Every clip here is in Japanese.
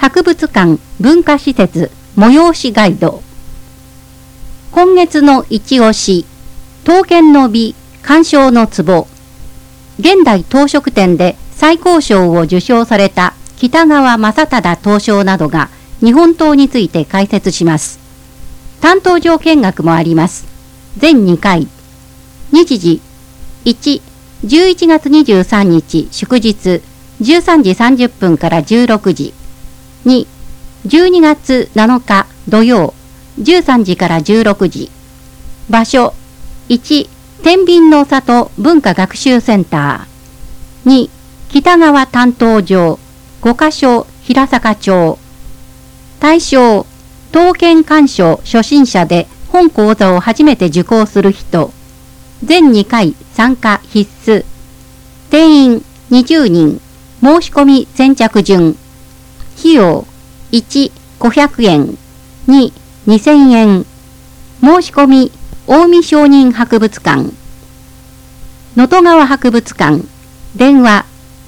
博物館文化施設催しガイド。今月の一押し、刀剣の美鑑賞の壺。現代刀飾展で最高賞を受賞された北川正忠刀匠などが日本刀について解説します。担当上見学もあります。全2回。日時1、11月23日祝日13時30分から16時。2、12月7日土曜13時から16時。場所1、天秤の里文化学習センター。2、北川担当場5カ所平坂町。対象、刀剣鑑賞初心者で本講座を初めて受講する人。全2回参加必須。定員20人。申し込み先着順。費用1、500円。2、2000円。申し込み近江商人博物館。能登川博物館。電話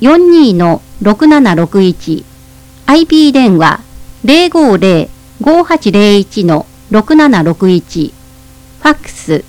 42-6761。IP 電話050-5801-6761。ファックス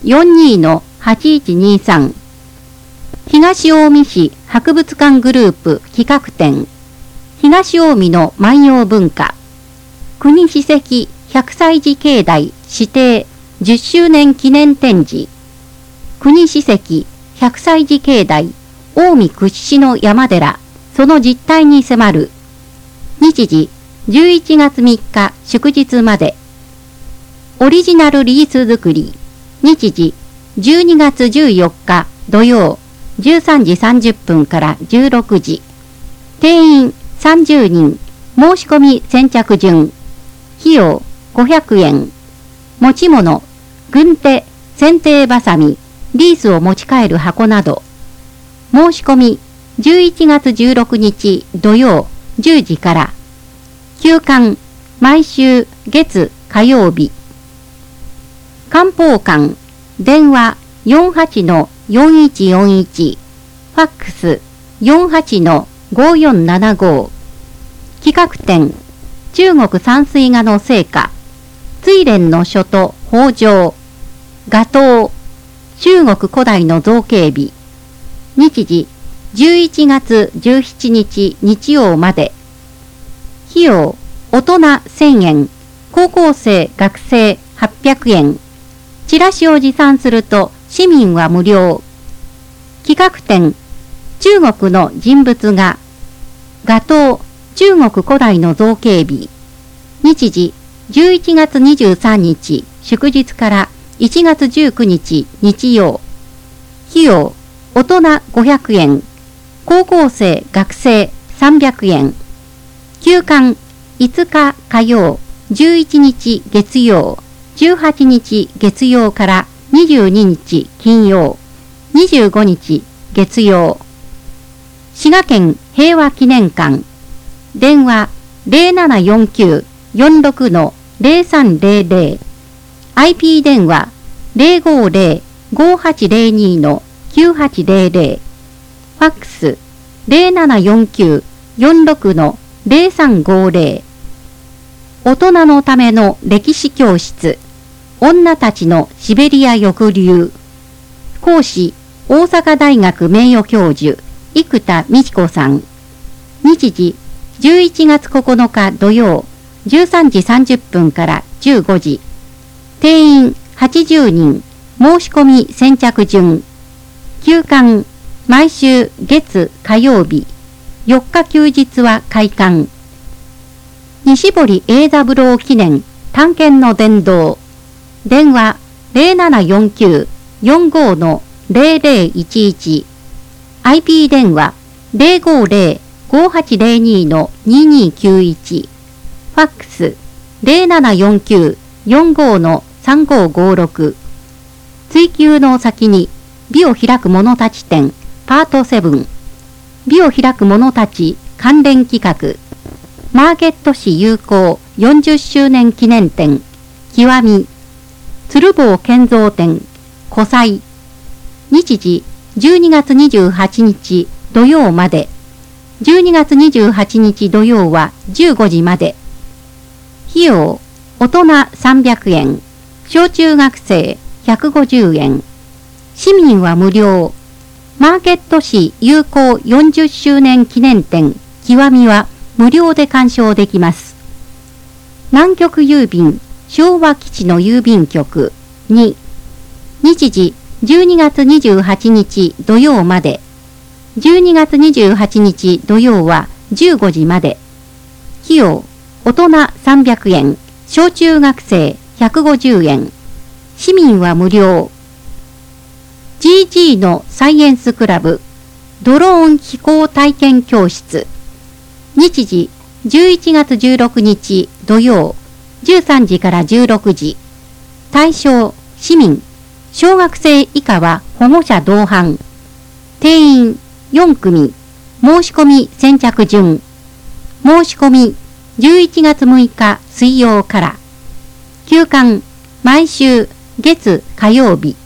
42-8123。東近江市博物館グループ企画展。東近江の万葉文化。国史跡100歳児境内指定10周年記念展示。国史跡100歳児境内近江屈指の山寺、その実態に迫る。日時11月3日祝日まで。オリジナルリース作り。日時12月14日土曜13時30分から16時。定員30人。申し込み先着順。費用500円。持ち物、軍手、剪定バサミ、リースを持ち帰る箱など。申し込み11月16日土曜10時から。休館、毎週月火曜日。漢方館、電話48-4141。ファックス48-5475。企画展、中国山水画の成果。追蓮の書と北条。画刀、中国古代の造形美。日時11月17日日曜まで。費用大人1000円。高校生学生800円。チラシを持参すると市民は無料。企画展、中国の人物画。画刀、中国古代の造形美。日時11月23日祝日から1月19日日曜。費用大人500円。高校生学生300円。休館5日火曜、11日月曜、18日月曜から22日金曜、25日月曜。滋賀県平和記念館。電話0749-46-0300。IP 電話050-5802-9800。ファックス0749-46-0350。大人のための歴史教室。女たちのシベリア抑留。講師、大阪大学名誉教授、生田美智子さん。日時、11月9日土曜、13時30分から15時。定員80人。申し込み先着順。休館、毎週月火曜日。4日休日は開館。西堀英三郎記念探検の殿堂。電話0749-45-0011。IP 電話050-5802-2291。ファックス0749-45-3556。追求の先に美を開く者たち展パート7。美を開く者たち関連企画。マーケット市友好40周年記念展極み。鶴房建造展古祭。日時12月28日土曜まで。 12月28日土曜は15時まで。費用、大人300円、小中学生150円。市民は無料。マーケット市友好40周年記念展極みは無料で鑑賞できます。南極郵便昭和基地の郵便局2、日時12月28日土曜まで。12月28日土曜は15時まで。費用、大人300円、小中学生150円。市民は無料。GG のサイエンスクラブドローン飛行体験教室。日時11月16日土曜13時から16時。対象市民。小学生以下は保護者同伴。定員4組。申し込み先着順。申し込み11月6日水曜から。休館毎週月火曜日。